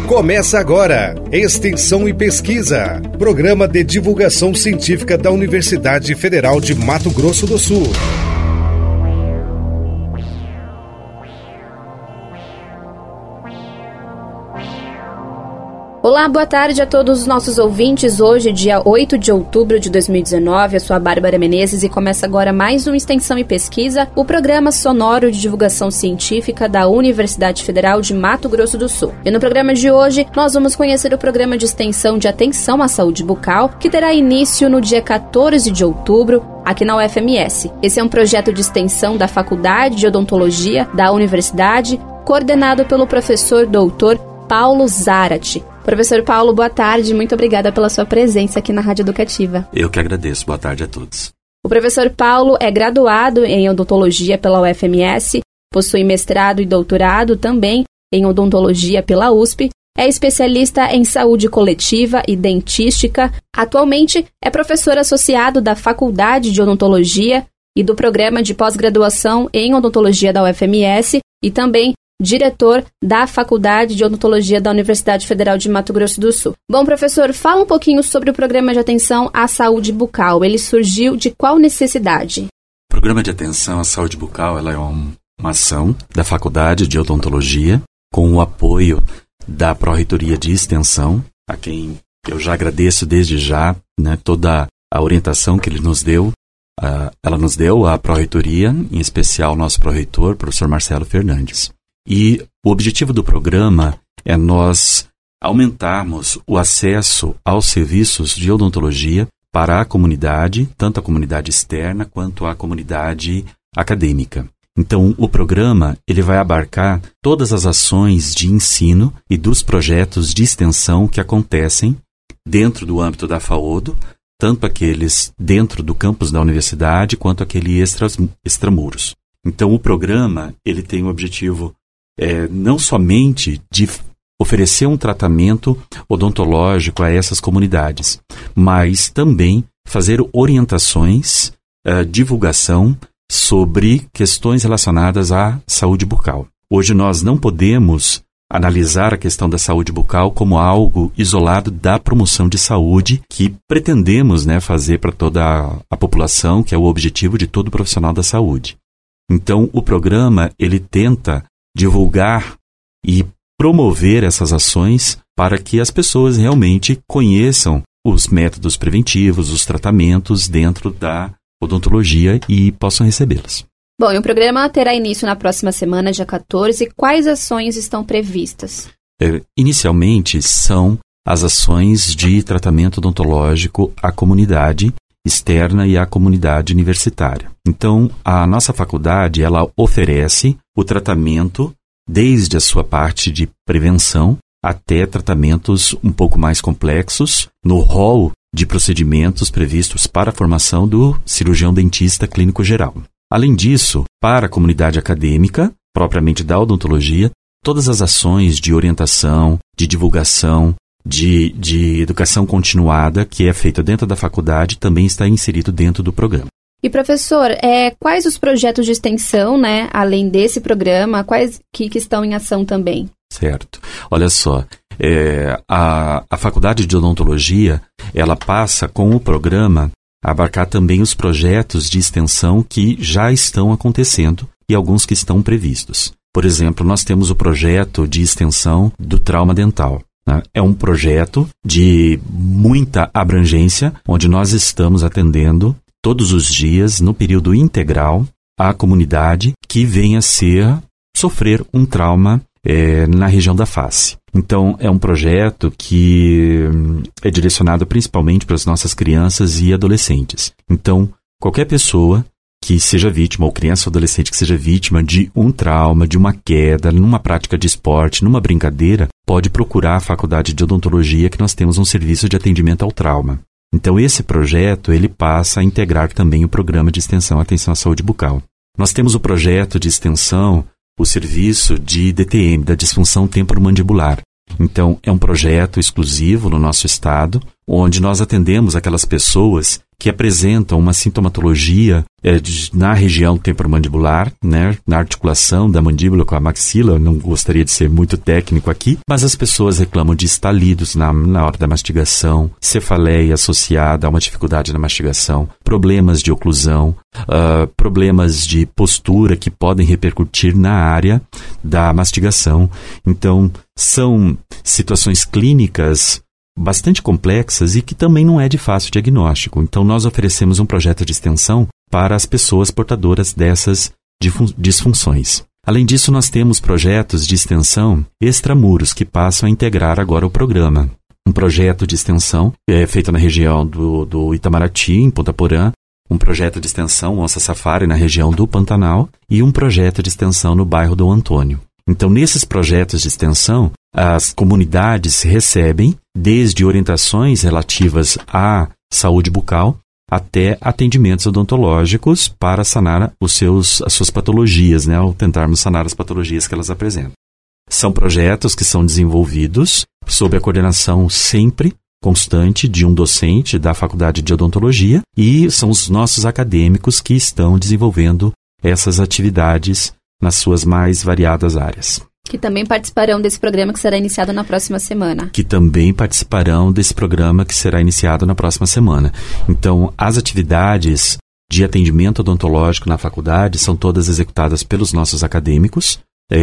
Começa agora, Extensão e Pesquisa, programa de divulgação científica da Universidade Federal de Mato Grosso do Sul. Olá, boa tarde a todos os nossos ouvintes. Hoje, dia 8 de outubro de 2019, eu sou a Bárbara Menezes e começa agora mais um Extensão e Pesquisa, o programa sonoro de divulgação científica da Universidade Federal de Mato Grosso do Sul. E no programa de hoje, nós vamos conhecer o programa de extensão de atenção à saúde bucal, que terá início no dia 14 de outubro, aqui na UFMS. Esse é um projeto de extensão da Faculdade de Odontologia da Universidade, coordenado pelo professor doutor Paulo Zarate. Professor Paulo, boa tarde. Muito obrigada pela sua presença aqui na Rádio Educativa. Eu que agradeço. Boa tarde a todos. O professor Paulo é graduado em odontologia pela UFMS, possui mestrado e doutorado também em odontologia pela USP, é especialista em saúde coletiva e dentística. Atualmente é professor associado da Faculdade de Odontologia e do Programa de Pós-Graduação em Odontologia da UFMS e também diretor da Faculdade de Odontologia da Universidade Federal de Mato Grosso do Sul. Bom, professor, fala um pouquinho sobre o programa de atenção à saúde bucal. Ele surgiu de qual necessidade? O programa de atenção à saúde bucal ela é uma ação da Faculdade de Odontologia com o apoio da Pró-Reitoria de Extensão, a quem eu já agradeço desde já, toda a orientação que ele nos deu. Ela nos deu, a Pró-Reitoria, em especial o nosso pró-reitor, professor Marcelo Fernandes. E o objetivo do programa é nós aumentarmos o acesso aos serviços de odontologia para a comunidade, tanto a comunidade externa quanto a comunidade acadêmica. Então, o programa ele vai abarcar todas as ações de ensino e dos projetos de extensão que acontecem dentro do âmbito da FAODO, tanto aqueles dentro do campus da universidade quanto aqueles extramuros. Então, o programa ele tem o objetivo não somente de oferecer um tratamento odontológico a essas comunidades, mas também fazer orientações, divulgação sobre questões relacionadas à saúde bucal. Hoje nós não podemos analisar a questão da saúde bucal como algo isolado da promoção de saúde que pretendemos fazer para toda a população, que é o objetivo de todo profissional da saúde. Então, o programa ele tenta divulgar e promover essas ações para que as pessoas realmente conheçam os métodos preventivos, os tratamentos dentro da odontologia e possam recebê-los. Bom, e o programa terá início na próxima semana, dia 14. Quais ações estão previstas? Inicialmente, são as ações de tratamento odontológico à comunidade externa e à comunidade universitária. Então, a nossa faculdade, ela oferece o tratamento desde a sua parte de prevenção até tratamentos um pouco mais complexos no rol de procedimentos previstos para a formação do cirurgião dentista clínico geral. Além disso, para a comunidade acadêmica, propriamente da odontologia, todas as ações de orientação, de divulgação, de educação continuada que é feita dentro da faculdade também está inserido dentro do programa. E professor, quais os projetos de extensão, além desse programa, quais que estão em ação também? Certo. Olha só, a Faculdade de Odontologia, ela passa com o programa a abarcar também os projetos de extensão que já estão acontecendo e alguns que estão previstos. Por exemplo, nós temos o projeto de extensão do trauma dental. É um projeto de muita abrangência, onde nós estamos atendendo todos os dias, no período integral, a comunidade que venha sofrer um trauma na região da face. Então, é um projeto que é direcionado principalmente para as nossas crianças e adolescentes. Então, qualquer pessoa que seja vítima, ou criança ou adolescente que seja vítima de um trauma, de uma queda, numa prática de esporte, numa brincadeira, pode procurar a Faculdade de Odontologia, que nós temos um serviço de atendimento ao trauma. Então, esse projeto, ele passa a integrar também o programa de extensão Atenção à Saúde Bucal. Nós temos o projeto de extensão, o serviço de DTM, da disfunção temporomandibular. Então, é um projeto exclusivo no nosso estado, onde nós atendemos aquelas pessoas que apresentam uma sintomatologia na região temporomandibular, né, na articulação da mandíbula com a maxila. Eu não gostaria de ser muito técnico aqui, mas as pessoas reclamam de estalidos na hora da mastigação, cefaleia associada a uma dificuldade na mastigação, problemas de oclusão, problemas de postura que podem repercutir na área da mastigação. Então, são situações clínicas bastante complexas e que também não é de fácil diagnóstico. Então, nós oferecemos um projeto de extensão para as pessoas portadoras dessas disfunções. Além disso, nós temos projetos de extensão extramuros que passam a integrar agora o programa. Um projeto de extensão feito na região do Itamaraty, em Ponta Porã, um projeto de extensão Onça Safari na região do Pantanal e um projeto de extensão no bairro do Antônio. Então, nesses projetos de extensão, as comunidades recebem desde orientações relativas à saúde bucal até atendimentos odontológicos para sanar as suas patologias, né, ao tentarmos sanar as patologias que elas apresentam. São projetos que são desenvolvidos sob a coordenação sempre constante de um docente da Faculdade de Odontologia e são os nossos acadêmicos que estão desenvolvendo essas atividades nas suas mais variadas áreas. Que também participarão desse programa que será iniciado na próxima semana. Então, as atividades de atendimento odontológico na faculdade são todas executadas pelos nossos acadêmicos.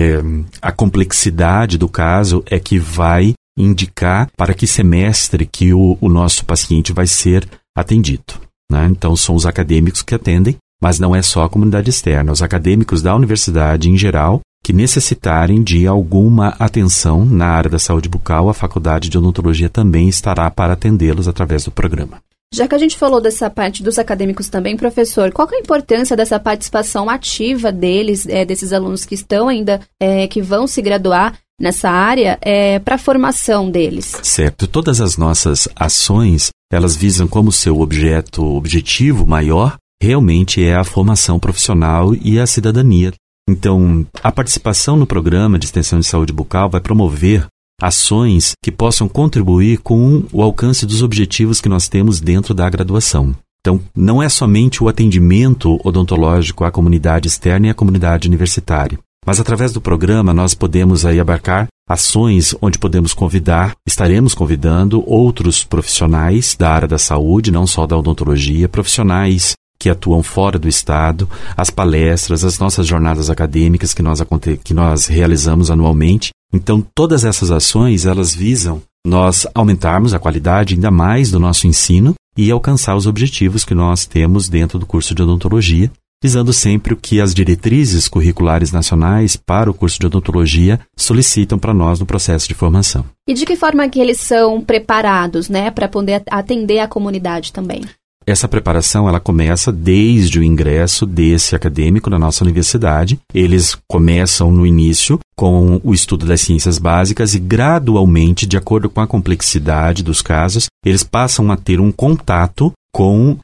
A complexidade do caso é que vai indicar para que semestre que o nosso paciente vai ser atendido, né? Então, são os acadêmicos que atendem, mas não é só a comunidade externa. Os acadêmicos da universidade, em geral, que necessitarem de alguma atenção na área da saúde bucal, a Faculdade de Odontologia também estará para atendê-los através do programa. Já que a gente falou dessa parte dos acadêmicos também, professor, qual que é a importância dessa participação ativa deles, desses alunos que estão ainda, que vão se graduar nessa área, para a formação deles? Certo. Todas as nossas ações, elas visam como seu objetivo maior, realmente é a formação profissional e a cidadania. Então, a participação no programa de extensão de saúde bucal vai promover ações que possam contribuir com o alcance dos objetivos que nós temos dentro da graduação. Então, não é somente o atendimento odontológico à comunidade externa e à comunidade universitária, mas através do programa nós podemos aí abarcar ações onde estaremos convidando outros profissionais da área da saúde, não só da odontologia, profissionais que atuam fora do estado, as palestras, as nossas jornadas acadêmicas que nós realizamos anualmente. Então, todas essas ações, elas visam nós aumentarmos a qualidade ainda mais do nosso ensino e alcançar os objetivos que nós temos dentro do curso de odontologia, visando sempre o que as diretrizes curriculares nacionais para o curso de odontologia solicitam para nós no processo de formação. E de que forma que eles são preparados, né, para poder atender a comunidade também? Essa preparação, ela começa desde o ingresso desse acadêmico na nossa universidade. Eles começam no início com o estudo das ciências básicas e gradualmente, de acordo com a complexidade dos casos, eles passam a ter um contato com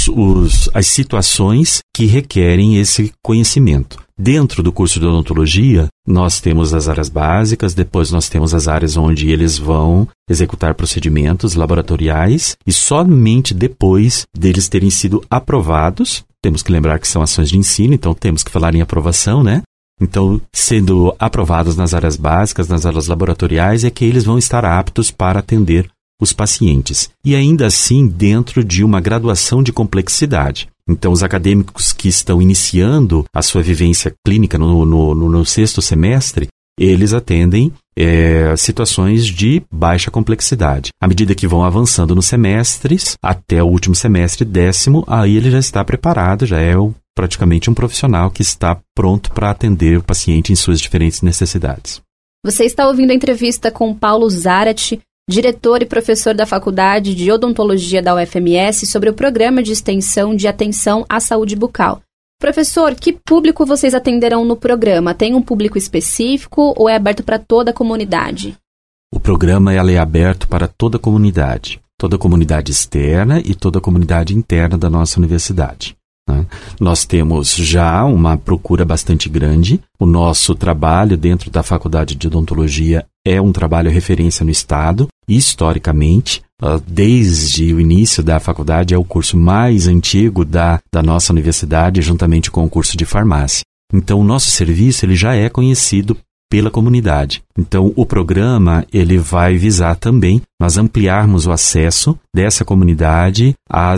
as situações que requerem esse conhecimento. Dentro do curso de odontologia, nós temos as áreas básicas, depois nós temos as áreas onde eles vão executar procedimentos laboratoriais e somente depois deles terem sido aprovados, temos que lembrar que são ações de ensino, então temos que falar em aprovação, né? Então, sendo aprovados nas áreas básicas, nas áreas laboratoriais, é que eles vão estar aptos para atender os pacientes. E ainda assim, dentro de uma graduação de complexidade. Então, os acadêmicos que estão iniciando a sua vivência clínica no sexto semestre, eles atendem situações de baixa complexidade. À medida que vão avançando nos semestres, até o último semestre, 10º, aí ele já está preparado, já é praticamente um profissional que está pronto para atender o paciente em suas diferentes necessidades. Você está ouvindo a entrevista com Paulo Zarate, diretor e professor da Faculdade de Odontologia da UFMS, sobre o programa de extensão de atenção à saúde bucal. Professor, que público vocês atenderão no programa? Tem um público específico ou é aberto para toda a comunidade? O programa é aberto para toda a comunidade externa e toda a comunidade interna da nossa universidade. né? Nós temos já uma procura bastante grande. O nosso trabalho dentro da Faculdade de Odontologia é um trabalho referência no Estado, historicamente. Desde o início da faculdade, é o curso mais antigo da nossa universidade, juntamente com o curso de farmácia. Então, o nosso serviço ele já é conhecido pela comunidade. Então, o programa ele vai visar também nós ampliarmos o acesso dessa comunidade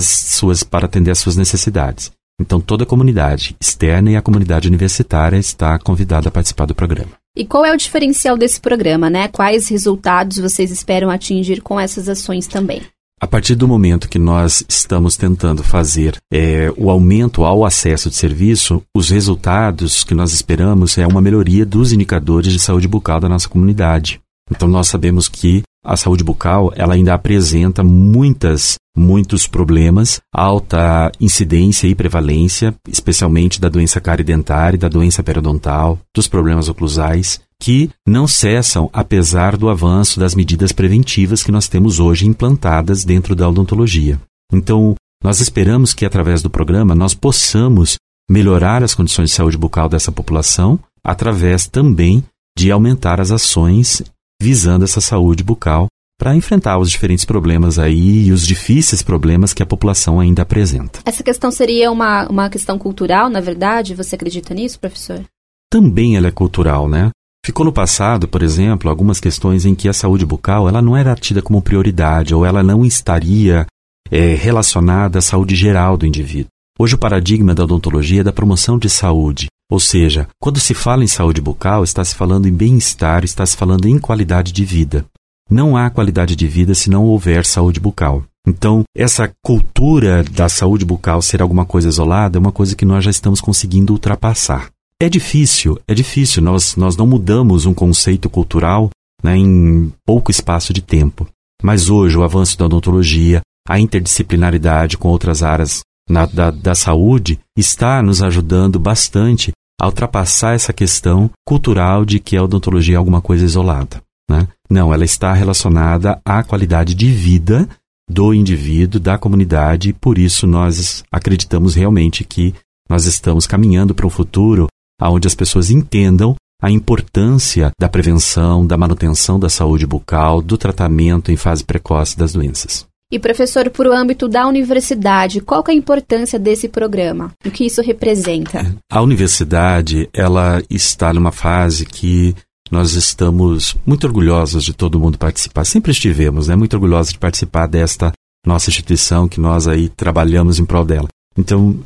para atender às suas necessidades. Então, toda a comunidade externa e a comunidade universitária está convidada a participar do programa. E qual é o diferencial desse programa, né? Quais resultados vocês esperam atingir com essas ações também? A partir do momento que nós estamos tentando fazer o aumento ao acesso de serviço, os resultados que nós esperamos é uma melhoria dos indicadores de saúde bucal da nossa comunidade. Então, nós sabemos que a saúde bucal ela ainda apresenta muitos problemas, alta incidência e prevalência, especialmente da doença cárie-dentária, da doença periodontal, dos problemas oclusais, que não cessam apesar do avanço das medidas preventivas que nós temos hoje implantadas dentro da odontologia. Então, nós esperamos que através do programa nós possamos melhorar as condições de saúde bucal dessa população, através também de aumentar as ações visando essa saúde bucal para enfrentar os diferentes problemas aí e os difíceis problemas que a população ainda apresenta. Essa questão seria uma questão cultural, na verdade? Você acredita nisso, professor? Também ela é cultural, né? Ficou no passado, por exemplo, algumas questões em que a saúde bucal ela não era tida como prioridade ou ela não estaria relacionada à saúde geral do indivíduo. Hoje o paradigma da odontologia é da promoção de saúde. Ou seja, quando se fala em saúde bucal, está se falando em bem-estar, está se falando em qualidade de vida. Não há qualidade de vida se não houver saúde bucal. Então, essa cultura da saúde bucal ser alguma coisa isolada é uma coisa que nós já estamos conseguindo ultrapassar. É difícil. Nós não mudamos um conceito cultural, né, em pouco espaço de tempo. Mas hoje o avanço da odontologia, a interdisciplinaridade com outras áreas da saúde está nos ajudando bastante a ultrapassar essa questão cultural de que a odontologia é alguma coisa isolada, né? Não, ela está relacionada à qualidade de vida do indivíduo, da comunidade, e por isso nós acreditamos realmente que nós estamos caminhando para um futuro onde as pessoas entendam a importância da prevenção, da manutenção da saúde bucal, do tratamento em fase precoce das doenças. E, professor, por o âmbito da universidade, qual que é a importância desse programa? O que isso representa? A universidade, ela está numa fase que nós estamos muito orgulhosos de todo mundo participar. Sempre estivemos, né? Muito orgulhosos de participar desta nossa instituição, que nós aí trabalhamos em prol dela. Então,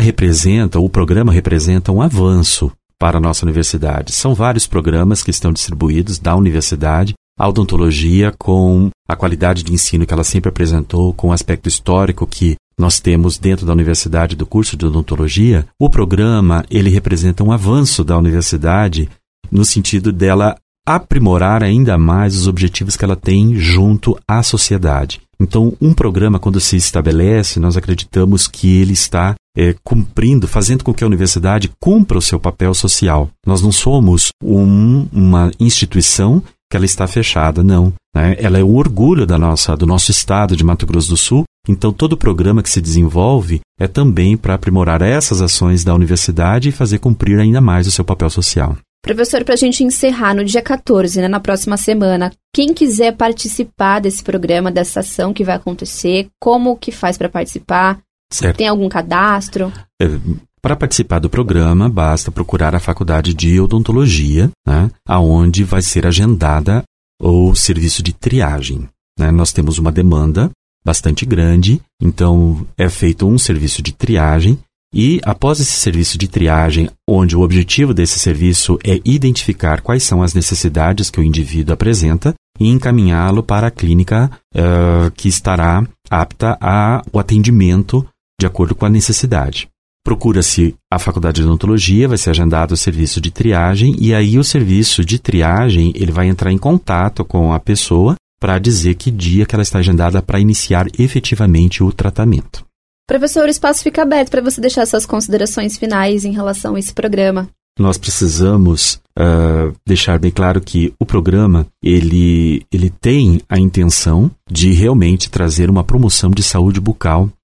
o programa representa um avanço para a nossa universidade. São vários programas que estão distribuídos da universidade. A odontologia, com a qualidade de ensino que ela sempre apresentou, com o aspecto histórico que nós temos dentro da universidade do curso de odontologia, o programa ele representa um avanço da universidade no sentido dela aprimorar ainda mais os objetivos que ela tem junto à sociedade. Então, um programa, quando se estabelece, nós acreditamos que ele está fazendo com que a universidade cumpra o seu papel social. Nós não somos uma instituição que ela está fechada, não. Né? Ela é o orgulho do nosso estado de Mato Grosso do Sul. Então, todo programa que se desenvolve é também para aprimorar essas ações da universidade e fazer cumprir ainda mais o seu papel social. Professor, para a gente encerrar, no dia 14, né, na próxima semana, quem quiser participar desse programa, dessa ação que vai acontecer, como que faz para participar? Certo. Tem algum cadastro? Para participar do programa, basta procurar a Faculdade de Odontologia, né, onde vai ser agendada o serviço de triagem. Né? Nós temos uma demanda bastante grande, então é feito um serviço de triagem e após esse serviço de triagem, onde o objetivo desse serviço é identificar quais são as necessidades que o indivíduo apresenta e encaminhá-lo para a clínica que estará apta ao atendimento de acordo com a necessidade. Procura-se a Faculdade de Odontologia, vai ser agendado o serviço de triagem e aí o serviço de triagem ele vai entrar em contato com a pessoa para dizer que dia que ela está agendada para iniciar efetivamente o tratamento. Professor, o espaço fica aberto para você deixar suas considerações finais em relação a esse programa. Nós precisamos deixar bem claro que o programa ele tem a intenção de realmente trazer uma promoção de saúde bucal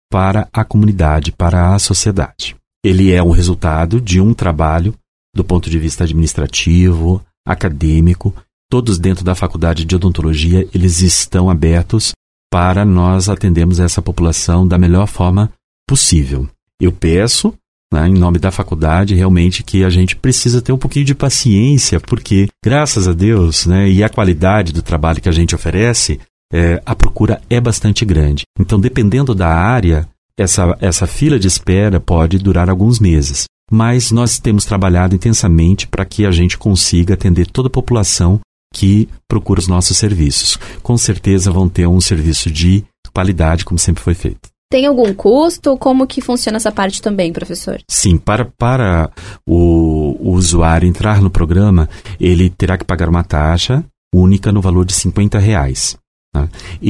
para a comunidade, para a sociedade. Ele é um resultado de um trabalho do ponto de vista administrativo, acadêmico. Todos dentro da Faculdade de Odontologia, eles estão abertos para nós atendermos essa população da melhor forma possível. Eu peço, em nome da faculdade, realmente que a gente precisa ter um pouquinho de paciência, porque, graças a Deus, e a qualidade do trabalho que a gente oferece, a procura é bastante grande. Então, dependendo da área, essa fila de espera pode durar alguns meses. Mas nós temos trabalhado intensamente para que a gente consiga atender toda a população que procura os nossos serviços. Com certeza vão ter um serviço de qualidade, como sempre foi feito. Tem algum custo? Como que funciona essa parte também, professor? Sim, para o usuário entrar no programa, ele terá que pagar uma taxa única no valor de R$50. Tá?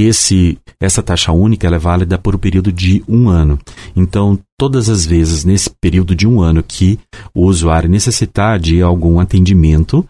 Essa taxa única ela é válida por um período de 1 ano. Então, todas as vezes nesse período de 1 ano que o usuário necessitar de algum atendimento,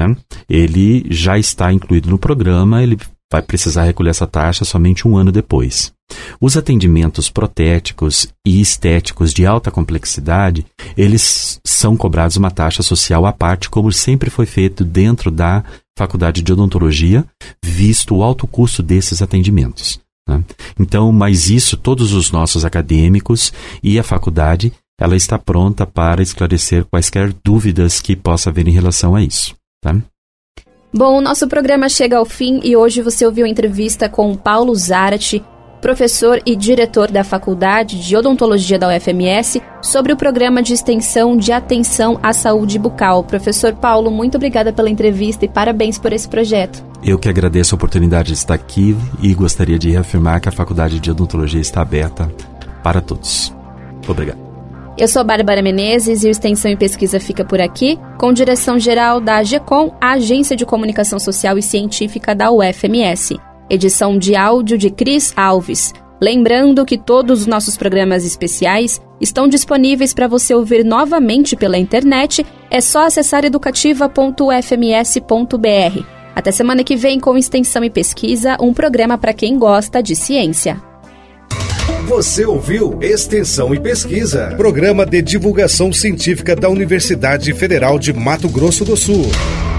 ele já está incluído no programa, ele vai precisar recolher essa taxa somente 1 ano depois. Os atendimentos protéticos e estéticos de alta complexidade, eles são cobrados uma taxa social à parte, como sempre foi feito dentro da Faculdade de Odontologia, visto o alto custo desses atendimentos. Então, mas isso, todos os nossos acadêmicos e a faculdade, ela está pronta para esclarecer quaisquer dúvidas que possa haver em relação a isso. Tá? Bom, o nosso programa chega ao fim e hoje você ouviu a entrevista com o Paulo Zarate, professor e diretor da Faculdade de Odontologia da UFMS, sobre o programa de extensão de atenção à saúde bucal. Professor Paulo, muito obrigada pela entrevista e parabéns por esse projeto. Eu que agradeço a oportunidade de estar aqui e gostaria de reafirmar que a Faculdade de Odontologia está aberta para todos. Obrigado. Eu sou Bárbara Menezes e o Extensão e Pesquisa fica por aqui, com direção-geral da AGECOM, a Agência de Comunicação Social e Científica da UFMS. Edição de áudio de Cris Alves. Lembrando que todos os nossos programas especiais estão disponíveis para você ouvir novamente pela internet. É só acessar educativa.ufms.br. Até semana que vem com Extensão e Pesquisa, um programa para quem gosta de ciência. Você ouviu Extensão e Pesquisa, programa de divulgação científica da Universidade Federal de Mato Grosso do Sul.